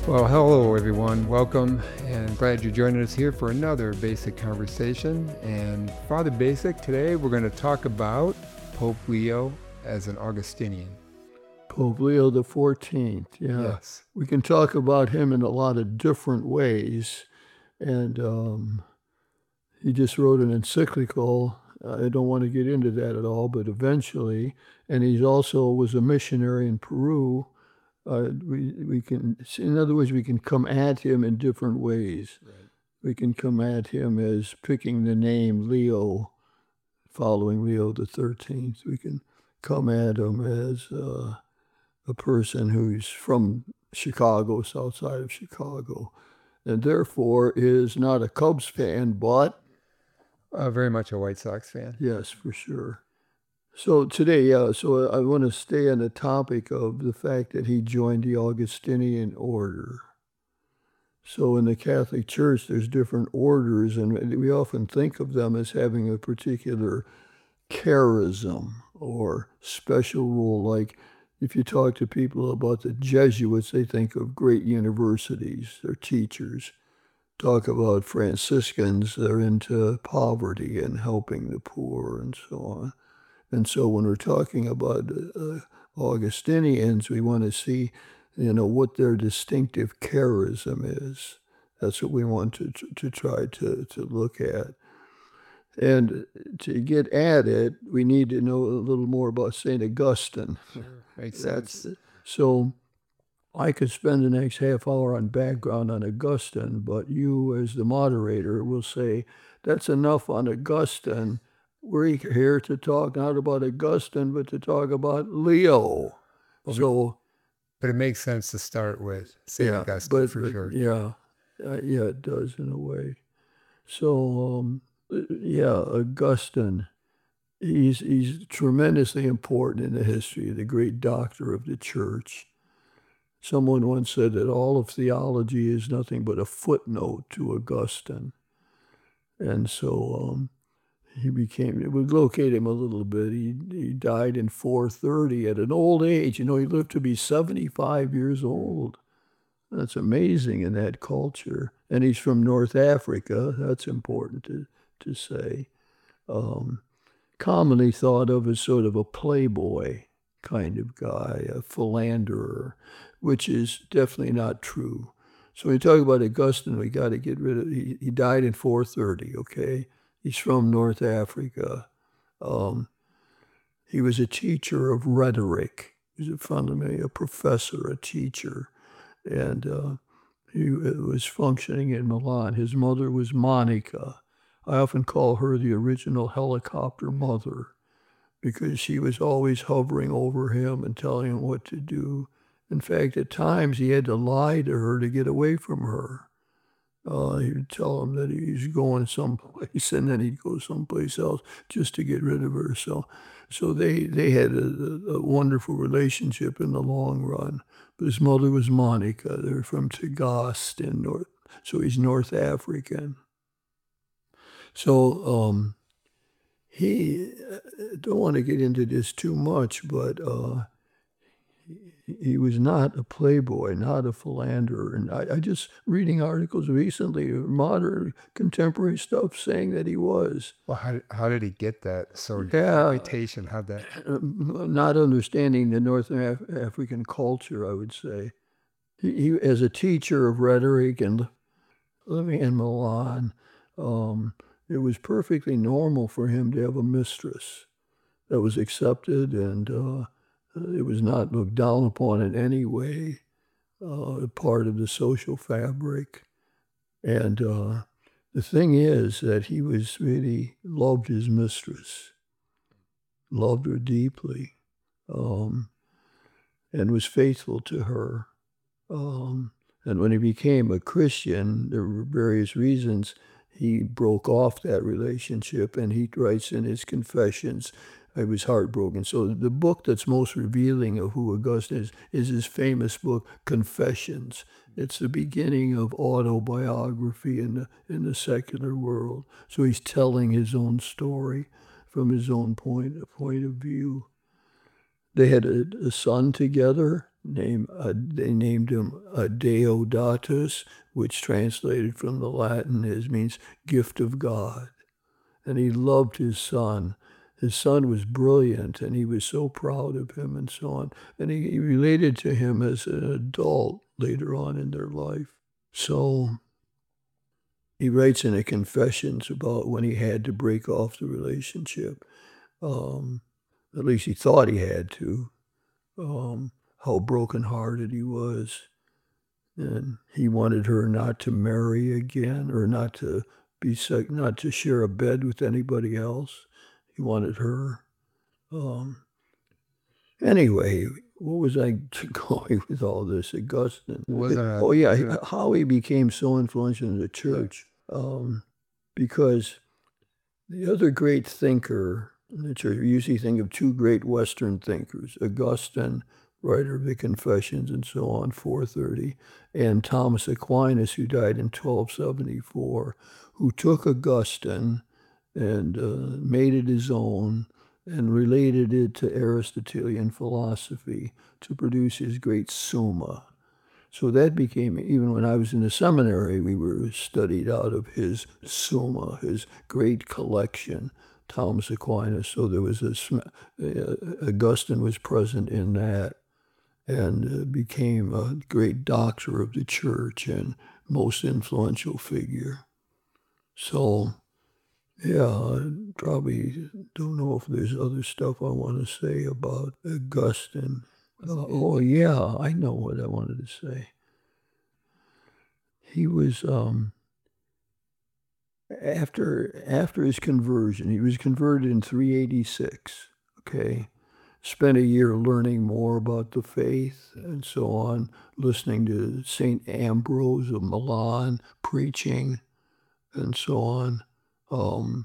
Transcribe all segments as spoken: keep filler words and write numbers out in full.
Well, hello everyone. Welcome and glad you're joining us here for another Basic Conversation. And Father Basic, today we're going to talk about Pope Leo as an Augustinian. Pope Leo the fourteenth, yeah. Yes. We can talk about him in a lot of different ways. And um, he just wrote an encyclical. I don't want to get into that at all, but eventually, and he also was a missionary in Peru. Uh, we we can, in other words, we can come at him in different ways. Right. We can come at him as picking the name Leo, following Leo the thirteenth. We can come at him as uh, a person who's from Chicago, south side of Chicago, and therefore is not a Cubs fan, but Uh, very much a White Sox fan. yes, for sure. So today, yeah, so I want to stay on the topic of the fact that he joined the Augustinian order. So in the Catholic Church, there's different orders, and we often think of them as having a particular charism or special rule. Like if you talk to people about the Jesuits, they think of great universities, their teachers. Talk about Franciscans, they're into poverty and helping the poor and so on. And so when we're talking about uh, Augustinians, we want to see, you know, what their distinctive charism is. That's what we want to to try to, to look at. And to get at it, we need to know a little more about Saint Augustine. Sure. Makes That's sense. so I could spend the next half hour on background on Augustine, but you as the moderator will say, that's enough on Augustine. We're here to talk not about Augustine, but to talk about Leo. Well, So, But it makes sense to start with Saint yeah, Augustine but, for but sure. yeah, uh, yeah, it does in a way. So, um, yeah, Augustine, he's he's tremendously important in the history, the great doctor of the church. Someone once said that all of theology is nothing but a footnote to Augustine. And so um, he became, it would locate him a little bit. He, he died in four thirty at an old age. You know, he lived to be seventy-five years old. That's amazing in that culture. And he's from North Africa. That's important to, to say. Um, commonly thought of as sort of a playboy kind of guy, a philanderer, which is definitely not true. So when you talk about Augustine, we got to get rid of, he, he died in four thirty, okay? He's from North Africa. Um, he was a teacher of rhetoric. He was a fundamentally a professor, a teacher. And uh, he was functioning in Milan. His mother was Monica. I often call her the original helicopter mother because she was always hovering over him and telling him what to do. In fact, at times he had to lie to her to get away from her. Uh, he would tell him that he's going someplace, and then he'd go someplace else just to get rid of her. So, so they they had a, a wonderful relationship in the long run. But his mother was Monica. They're from Tagaste in North, so he's North African. So um, he, I don't want to get into this too much, but uh, he, he was not a playboy, not a philanderer. And I, I just reading articles recently, modern contemporary stuff saying that he was. Well, how did, how did he get that sort of Yeah. reputation? How'd that? Not understanding the North Af- African culture, I would say. He, he, as a teacher of rhetoric and living in Milan, um, it was perfectly normal for him to have a mistress that was accepted, and uh, it was not looked down upon in any way, uh, part of the social fabric. And uh, the thing is that he was really loved his mistress, loved her deeply, um, and was faithful to her. Um, and when he became a Christian, there were various reasons he broke off that relationship, and he writes in his Confessions, I was heartbroken. So the book that's most revealing of who Augustine is is his famous book, Confessions. It's the beginning of autobiography in the in the secular world. So he's telling his own story from his own point point of view. They had a, a son together name, uh, they named him uh, Deodatus, which translated from the Latin is means gift of God. And he loved his son. His son was brilliant, and he was so proud of him and so on. And he, he related to him as an adult later on in their life. So he writes in the Confessions about when he had to break off the relationship. Um, at least he thought he had to. Um, how brokenhearted he was. And he wanted her not to marry again or not to be sick, not to share a bed with anybody else. He wanted her. Um, anyway, what was I going with all this? Augustine. Wasn't a- oh, yeah, how he became so influential in the church. Um, because the other great thinker in the church, we usually think of two great Western thinkers, Augustine, writer of the Confessions and so on, four thirty, and Thomas Aquinas, who died in twelve seventy-four, who took Augustine and uh, made it his own and related it to Aristotelian philosophy to produce his great Summa. So that became, even when I was in the seminary, we were studied out of his Summa, his great collection, Thomas Aquinas. So there was a, uh, Augustine was present in that and uh, became a great doctor of the church and most influential figure. So, yeah, I probably don't know if there's other stuff I want to say about Augustine. Uh, oh, yeah, I know what I wanted to say. He was, um, after, after his conversion, he was converted in three eighty-six, okay? Spent a year learning more about the faith and so on, listening to Saint Ambrose of Milan preaching and so on. Um,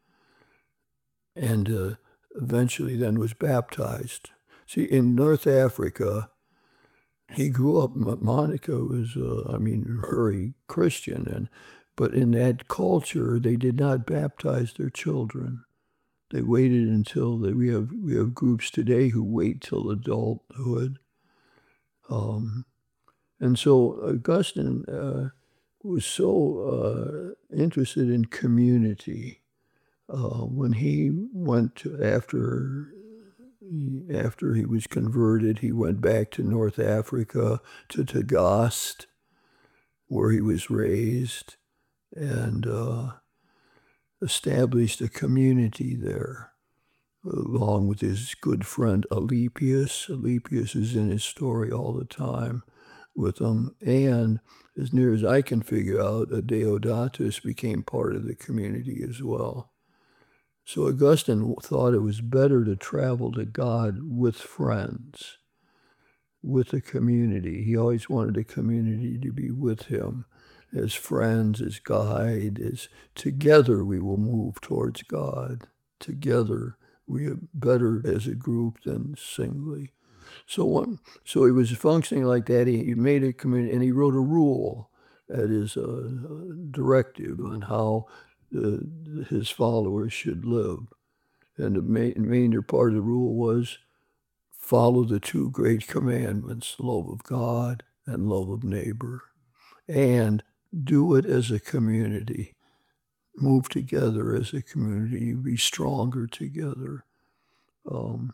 and uh, eventually then was baptized. See, in North Africa, he grew up, Monica was, uh, I mean, very Christian, and but in that culture, they did not baptize their children. They waited until they, we have we have groups today who wait till adulthood. Um, and so Augustine uh, was so uh, interested in community. Uh, when he went to, after after he was converted, he went back to North Africa, to Tagaste, where he was raised, and uh, established a community there, along with his good friend Alypius. Alypius is in his story all the time with him. And as near as I can figure out, Deodatus became part of the community as well. So Augustine thought it was better to travel to God with friends, with a community. He always wanted a community to be with him, as friends, as guide, as together we will move towards God. Together we are better as a group than singly. So one, so he was functioning like that. He, he made a community, and he wrote a rule that is a, a directive on how uh, his followers should live. And the main, major part of the rule was follow the two great commandments, love of God and love of neighbor. And do it as a community. Move together as a community. Be stronger together. Um,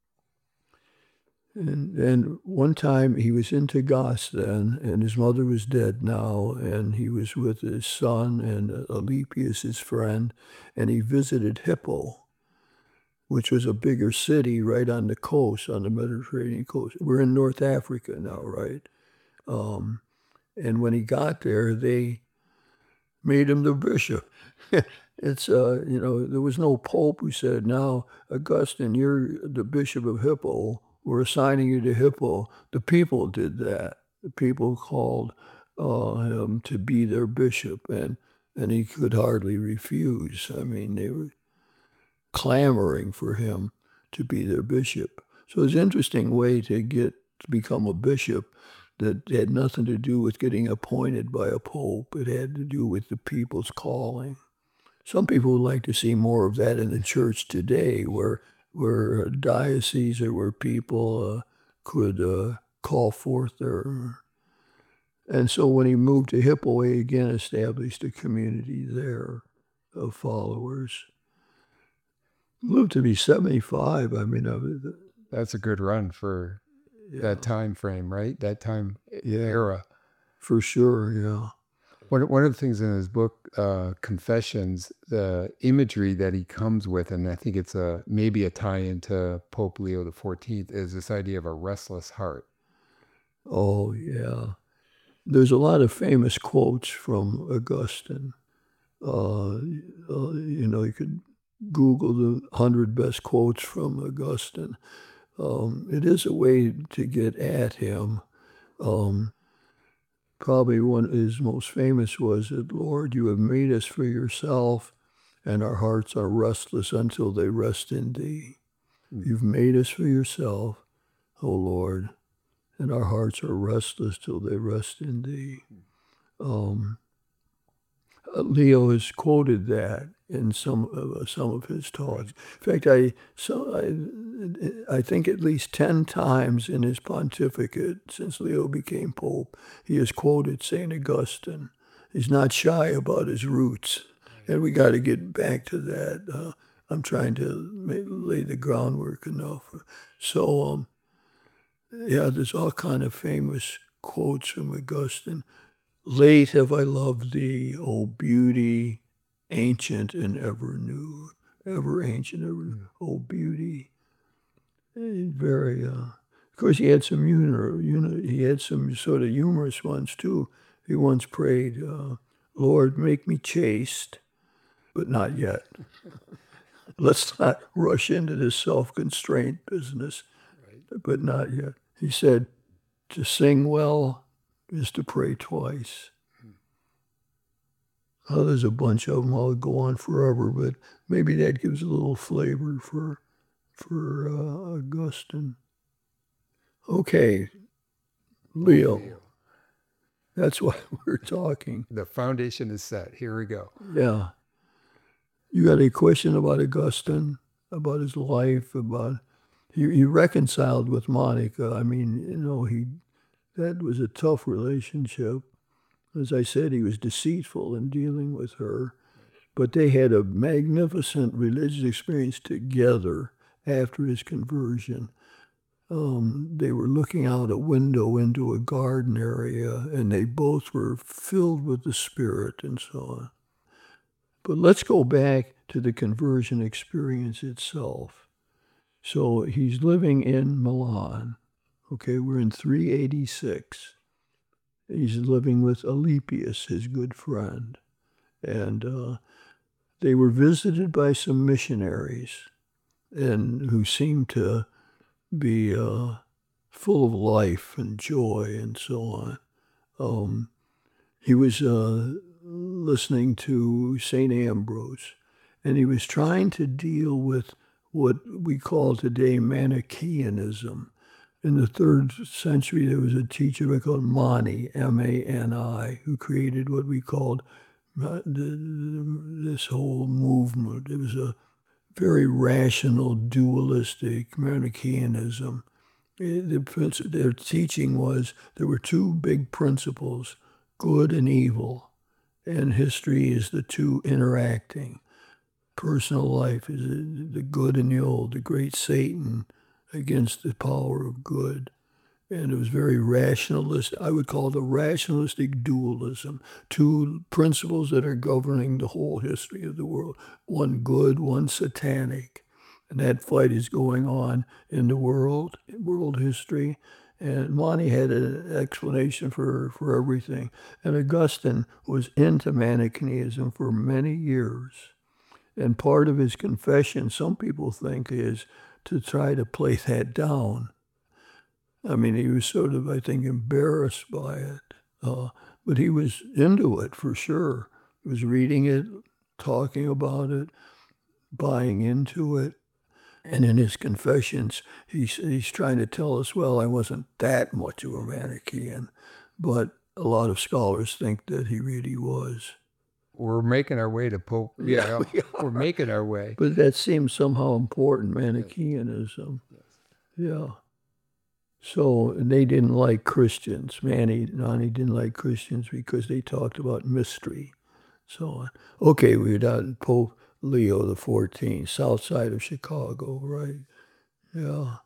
and, and one time he was in Tagaste then, and his mother was dead now, and he was with his son and Alypius, his friend, and he visited Hippo, which was a bigger city right on the coast, on the Mediterranean coast. We're in North Africa now, right? Um, And when he got there, they made him the bishop. It's, uh, you know, there was no pope who said, now, Augustine, you're the bishop of Hippo. We're assigning you to Hippo. The people did that. The people called uh, him to be their bishop, and, and he could hardly refuse. I mean, they were clamoring for him to be their bishop. So it's an interesting way to get to become a bishop that had nothing to do with getting appointed by a pope. It had to do with the people's calling. Some people would like to see more of that in the church today, where where dioceses or where people uh, could uh, call forth their... And so when he moved to Hippo, he again established a community there of followers. Lived to be seventy-five. I mean, I was, that's a good run for yeah, that time frame, right? That time era. for sure, yeah. One, one of the things in his book, uh, Confessions, the imagery that he comes with, and I think it's a maybe a tie-in to Pope Leo the fourteenth, is this idea of a restless heart. Oh, yeah. There's a lot of famous quotes from Augustine. Uh, uh, you know, you could Google the one hundred best quotes from Augustine. Um, it is a way to get at him. Um, probably one of his most famous was that, Lord, you have made us for yourself, and our hearts are restless until they rest in thee. Mm. You've made us for yourself, O Lord, and our hearts are restless till they rest in thee. Um, Leo has quoted that in some of, uh, some of his talks. In fact, I, so I, I think at least ten times in his pontificate, since Leo became Pope, he has quoted Saint Augustine. He's not shy about his roots, and we got to get back to that. Uh, I'm trying to lay the groundwork enough. So, um, yeah, there's all kind of famous quotes from Augustine. Late have I loved thee, O beauty, ancient and ever new. Ever ancient, ever new. O beauty. Very, uh, of course, he had some humor, you know, he had some sort of humorous ones too. He once prayed, uh, Lord, make me chaste, but not yet. Let's not rush into this self-constraint business, right. But not yet. He said, to sing well is to pray twice. Oh, there's a bunch of them. I'll go on forever, but maybe that gives a little flavor for for uh, Augustine. Okay, Leo. Leo. That's why we're talking. The foundation is set. Here we go. Yeah. You got a question about Augustine, about his life, about he, he reconciled with Monica. I mean, you know, he that was a tough relationship. As I said, he was deceitful in dealing with her, but they had a magnificent religious experience together after his conversion. Um, they were looking out a window into a garden area, and they both were filled with the Spirit and so on. But let's go back to the conversion experience itself. So he's living in Milan. Okay, we're in three eighty-six. He's living with Alypius, his good friend. And uh, they were visited by some missionaries and who seemed to be uh, full of life and joy and so on. Um, he was uh, listening to Saint Ambrose, and he was trying to deal with what we call today Manichaeanism. In the third century, there was a teacher called Mani, M A N I, who created what we called uh, this whole movement. It was a very rational, dualistic Manichaeanism. The, their teaching was there were two big principles, good and evil, and history is the two interacting. Personal life is the good and the old, the great Satan against the power of good. And it was very rationalist. I would call it a rationalistic dualism. Two principles that are governing the whole history of the world. One good, one satanic. And that fight is going on in the world, in world history. And Mani had an explanation for, for everything. And Augustine was into Manichaeism for many years. And part of his confession, some people think, is to try to play that down. I mean, he was sort of, I think, embarrassed by it. Uh, but he was into it for sure. He was reading it, talking about it, buying into it. And in his confessions, he's, he's trying to tell us, well, I wasn't that much of a Manichaean, but a lot of scholars think that he really was. We're making our way to Pope. Yeah, yeah we we're making our way. But that seems somehow important, Manichaeanism. Yes. Yeah. So and they didn't like Christians. Manny Nani didn't like Christians because they talked about mystery. So on. Okay, we're down at Pope Leo the fourteenth, south side of Chicago, right? Yeah.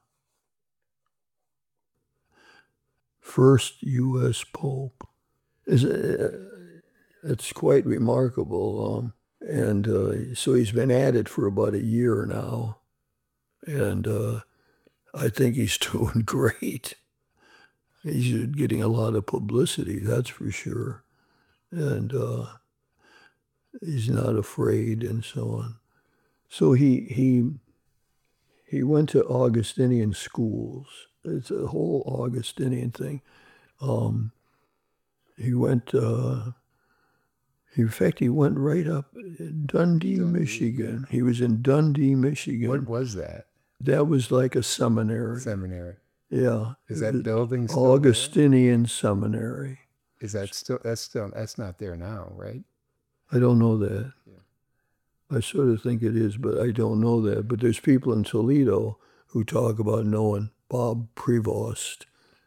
First U S Pope. Is uh, It's quite remarkable. Um, and uh, so he's been at it for about a year now. And uh, I think he's doing great. He's getting a lot of publicity, that's for sure. And uh, he's not afraid and so on. So he he he went to Augustinian schools. It's a whole Augustinian thing. Um, he went, uh, in fact, he went right up in Dundee, Dundee, Michigan. He was in Dundee, What Michigan. was that That was like a seminary. seminary? Yeah. Is It that was building still there? Augustinian Seminary. Is that still, that's still, that's not there now, right? I don't know that. Yeah. I sort of think it is, but I don't know that. But there's people in Toledo who talk about knowing Bob Prevost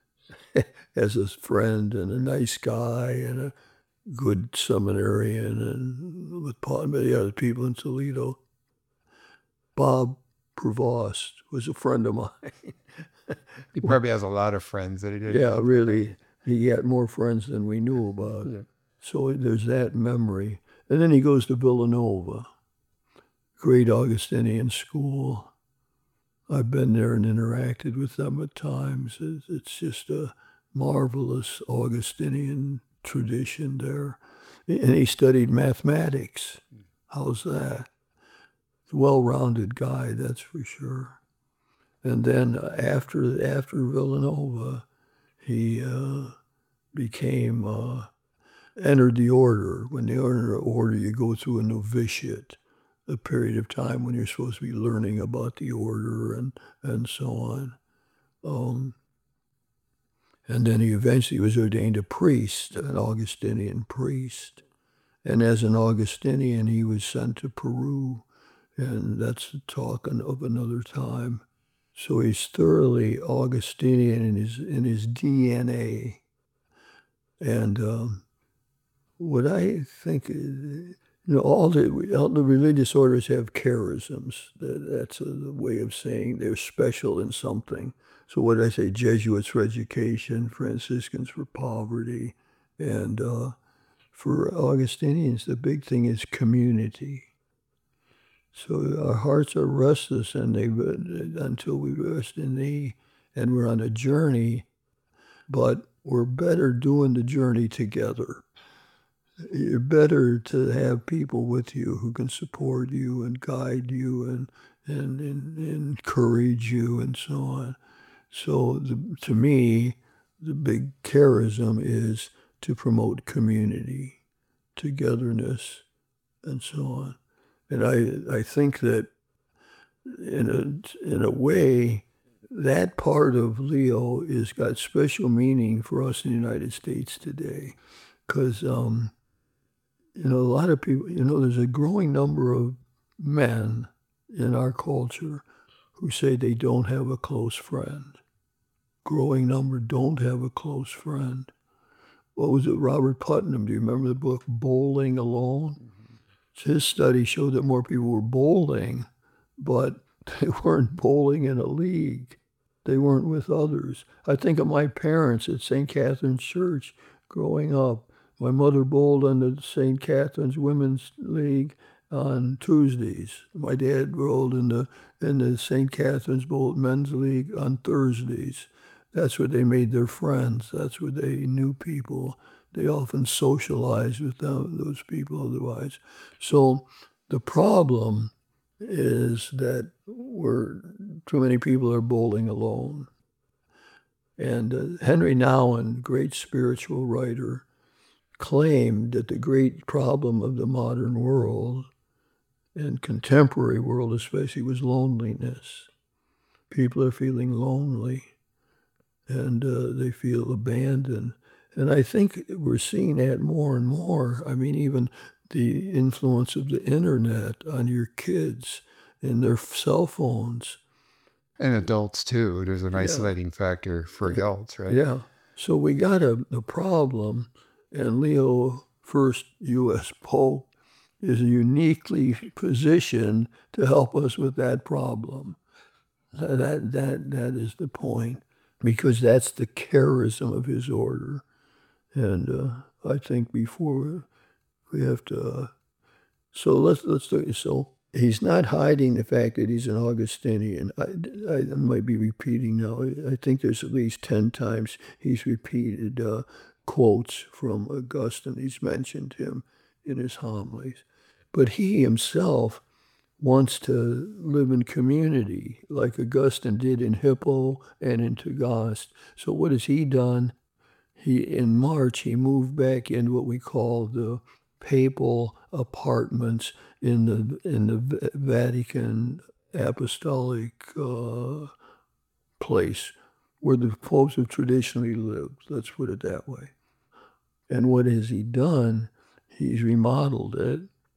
as a friend and a nice guy and a good seminarian and with Paul, many other people in Toledo. Bob Prevost was a friend of mine. He probably has a lot of friends that he didn't. Yeah, really. He had more friends than we knew about. Yeah. So there's that memory. And then he goes to Villanova, great Augustinian school. I've been there and interacted with them at times. It's, it's just a marvelous Augustinian tradition there. And he studied mathematics. How's that? Well-rounded guy, that's for sure. And then after after Villanova, he uh, became uh, entered the order. When you enter the order, you go through a novitiate, a period of time when you're supposed to be learning about the order and and so on. Um, and then he eventually was ordained a priest, an Augustinian priest. And as an Augustinian, he was sent to Peru, and that's the talk of another time. So he's thoroughly Augustinian in his in his D N A. And um, what I think, you know, all the all the religious orders have charisms. That's a way of saying they're special in something. So what I say, Jesuits for education, Franciscans for poverty, and uh, for Augustinians, the big thing is community. So our hearts are restless and they until we rest in thee, and we're on a journey, but we're better doing the journey together. You're better to have people with you who can support you and guide you and and, and, and encourage you and so on. So the, to me, the big charism is to promote community, togetherness, and so on. And I, I think that in a, in a way, that part of Leo is got special meaning for us in the United States today. Because, um, you know, a lot of people, you know, there's a growing number of men in our culture who say they don't have a close friend. Growing number don't have a close friend. What was it, Robert Putnam? Do you remember the book Bowling Alone? Mm-hmm. His study showed that more people were bowling, but they weren't bowling in a league. They weren't with others. I think of my parents at Saint Catherine's Church growing up. My mother bowled on the Saint Catherine's Women's League on Tuesdays. My dad bowled in the in the Saint Catherine's Bowl Men's League on Thursdays. That's where they made their friends. That's where they knew people. They often socialized with them, those people otherwise. So the problem is that we're too many people are bowling alone. And uh, Henry Nouwen, great spiritual writer, claimed that the great problem of the modern world and contemporary world especially was loneliness. People are feeling lonely and uh, they feel abandoned. And I think we're seeing that more and more. I mean, even the influence of the internet on your kids and their cell phones. And adults too. There's an Yeah. isolating factor for adults, right? Yeah. So we got a, a problem, and Leo First U S Pope is uniquely positioned to help us with that problem. That that that is the point, because that's the charism of his order. And uh, I think before we have to, uh, so let's let's do it. So he's not hiding the fact that he's an Augustinian. I, I might be repeating now. I think there's at least ten times he's repeated uh, quotes from Augustine. He's mentioned him in his homilies. But he himself wants to live in community, like Augustine did in Hippo and in Tagaste. So what has he done? He, in March, he moved back into what we call the papal apartments in the in the Vatican apostolic uh, place where the popes have traditionally lived. Let's put it that way. And what has he done? He's remodeled it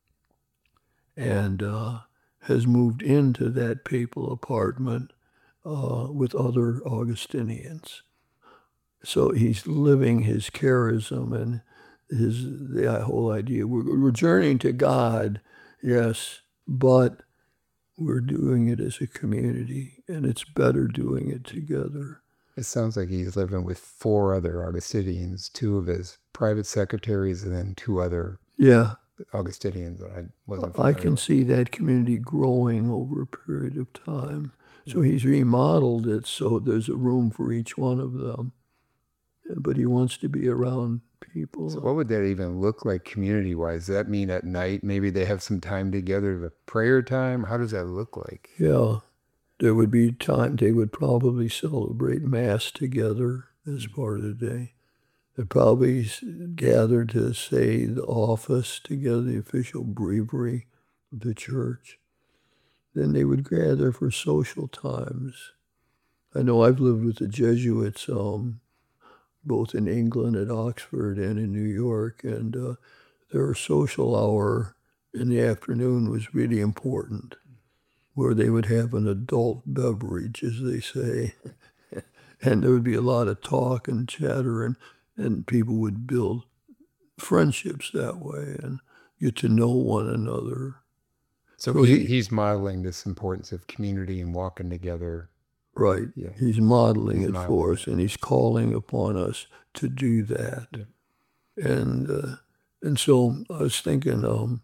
and uh, has moved into that papal apartment uh, with other Augustinians. So he's living his charism and his the whole idea. We're, we're journeying to God, yes, but we're doing it as a community, and it's better doing it together. It sounds like he's living with four other Augustinians, two of his private secretaries, and then two other Yeah, Augustinians that I wasn't I familiar can with. see that community growing over a period of time. So he's remodeled it so there's a room for each one of them. But he wants to be around people. So what would that even look like community-wise? Does that mean at night maybe they have some time together, the prayer time? How does that look like? Yeah, there would be time they would probably celebrate Mass together as part of the day. They'd probably gather to say the office together, the official breviary of the church. Then they would gather for social times. I know I've lived with the Jesuits um, both in England at Oxford and in New York, and uh, their social hour in the afternoon was really important, where they would have an adult beverage, as they say, and there would be a lot of talk and chatter, and, and people would build friendships that way and get to know one another. So, So he, he- he's modeling this importance of community and walking together. Right. Yeah. He's modeling He's it modeling for it. us, and he's calling upon us to do that. Yeah. And uh, and so I was thinking, um,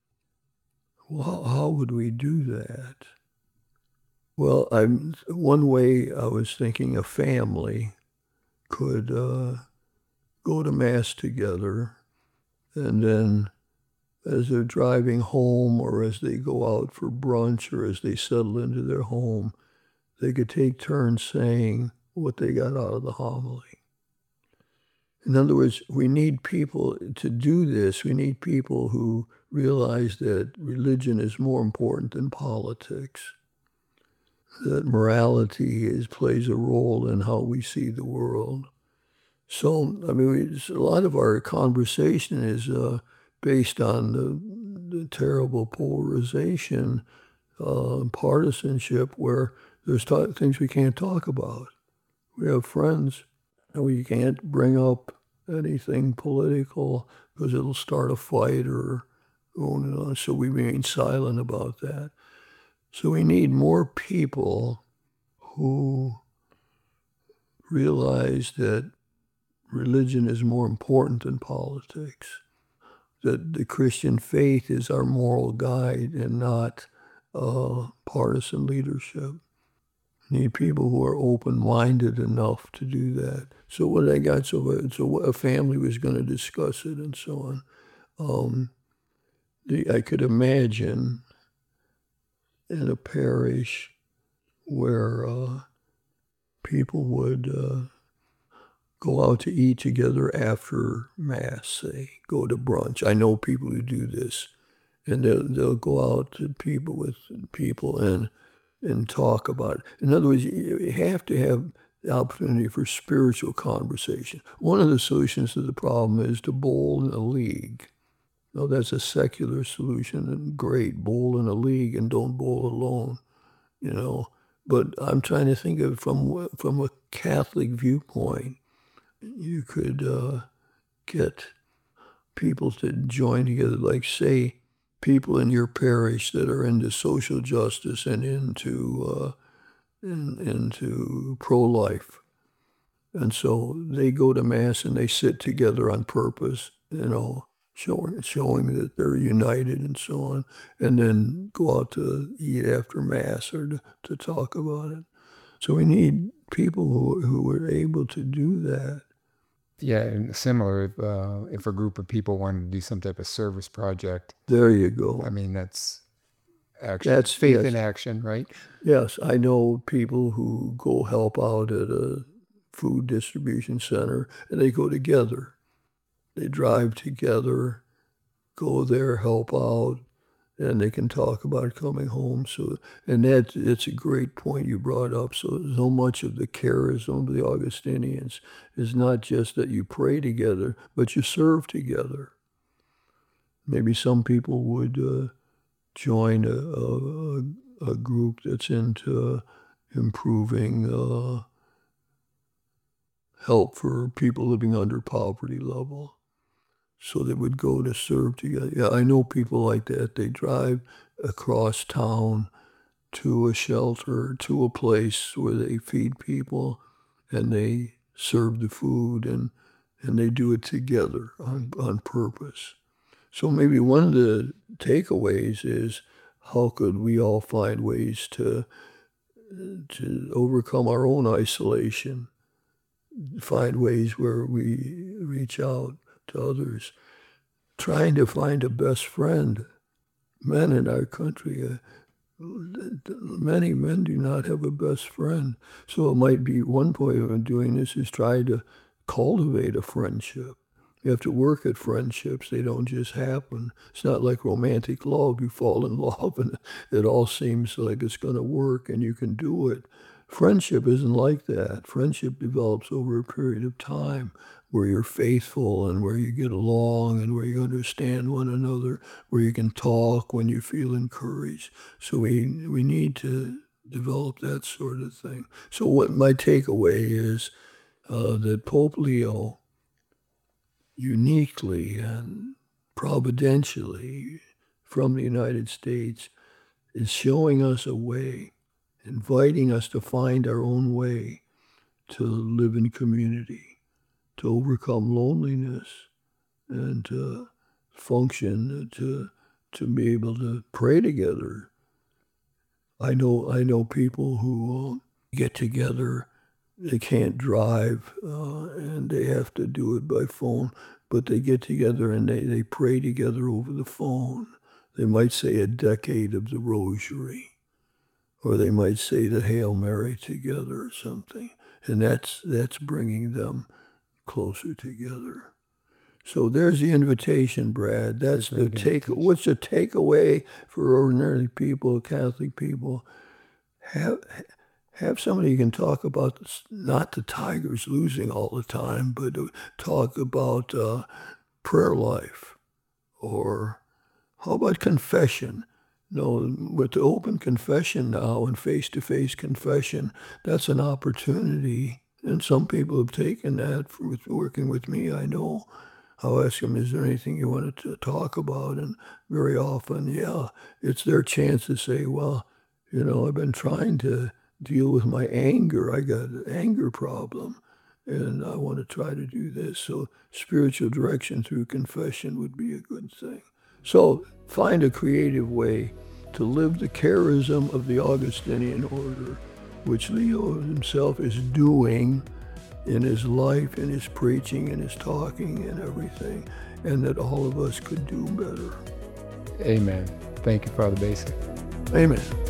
well, how, how would we do that? Well, I'm one way I was thinking a family could uh, go to Mass together, and then as they're driving home or as they go out for brunch or as they settle into their home, they could take turns saying what they got out of the homily. In other words, we need people to do this. We need people who realize that religion is more important than politics, that morality is, plays a role in how we see the world. So, I mean, we, a lot of our conversation is uh, based on the, the terrible polarization, uh, partisanship, where there's ta- things we can't talk about. We have friends, and we can't bring up anything political because it'll start a fight or on and on. So we remain silent about that. So we need more people who realize that religion is more important than politics, that the Christian faith is our moral guide and not uh, partisan leadership. We need people who are open-minded enough to do that. So what I got, so, so a family was going to discuss it and so on. Um, the, I could imagine in a parish where uh, people would uh, go out to eat together after Mass, say, go to brunch. I know people who do this. And they'll, they'll go out to people with people and and talk about it. In other words, you have to have the opportunity for spiritual conversation. One of the solutions to the problem is to bowl in a league. No, that's a secular solution, and great, bowl in a league and don't bowl alone, you know. But I'm trying to think of it from from a Catholic viewpoint. You could uh, get people to join together, like say people in your parish that are into social justice and into uh, in, into pro-life. And so they go to Mass and they sit together on purpose, you know, showing showing that they're united and so on, and then go out to eat after Mass or to, to talk about it. So we need people who, who are able to do that. Yeah, and similar, if, uh, if a group of people wanted to do some type of service project, There you go. I mean, that's action. That's faith yes. in action, right? Yes, I know people who go help out at a food distribution center, and they go together. They drive together, go there, help out, and they can talk about coming home. So, and that it's a great point you brought up. So, so much of the charism of the Augustinians is not just that you pray together, but you serve together. Maybe some people would uh, join a, a, a group that's into improving uh, help for people living under poverty level. So they would go to serve together. Yeah, I know people like that. They drive across town to a shelter, to a place where they feed people, and they serve the food, and and they do it together on, on purpose. So maybe one of the takeaways is how could we all find ways to to overcome our own isolation, find ways where we reach out to others, trying to find a best friend. Men in our country, uh, many men do not have a best friend. So it might be one way of doing this is try to cultivate a friendship. You have to work at friendships. They don't just happen. It's not like romantic love. You fall in love and it all seems like it's going to work and you can do it. Friendship isn't like that. Friendship develops over a period of time where you're faithful and where you get along and where you understand one another, where you can talk when you feel encouraged. So we we need to develop that sort of thing. So what my takeaway is uh, that Pope Leo uniquely and providentially from the United States is showing us a way, inviting us to find our own way to live in community, to overcome loneliness, and to function, to to be able to pray together. I know I know people who uh, get together. They can't drive, uh, and they have to do it by phone, but they get together and they, they pray together over the phone. They might say a decade of the Rosary, or they might say the Hail Mary together or something, and that's that's bringing them closer together. So there's the invitation, Brad. That's the take. What's the takeaway for ordinary people, Catholic people? Have have somebody you can talk about, this, not the Tigers losing all the time, but talk about uh, prayer life, or how about confession? No, with the open confession now and face-to-face confession, that's an opportunity. And some people have taken that for working with me, I know. I'll ask them, is there anything you wanted to talk about? And very often, yeah, it's their chance to say, well, you know, I've been trying to deal with my anger. I got an anger problem, and I want to try to do this. So spiritual direction through confession would be a good thing. So find a creative way to live the charism of the Augustinian order, which Leo himself is doing in his life, in his preaching, in his talking, and everything, and that all of us could do better. Amen. Thank you, Father Basic. Amen.